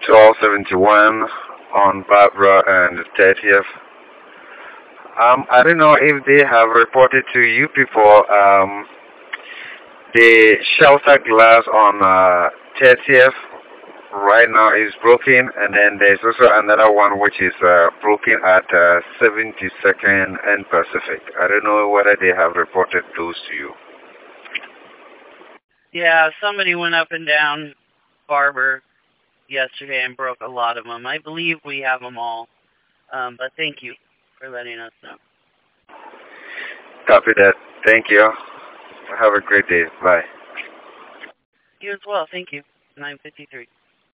1271 on Barbara and 30th. I don't know if they have reported to you people. The shelter glass on 30th right now is broken, and then there's also another one which is broken at 72nd and Pacific. I don't know whether they have reported those to you. Yeah, somebody went up and down Barber yesterday and broke a lot of them. I believe we have them all. But thank you for letting us know. Copy that. Thank you. Have a great day. Bye. You as well. Thank you. 9:53.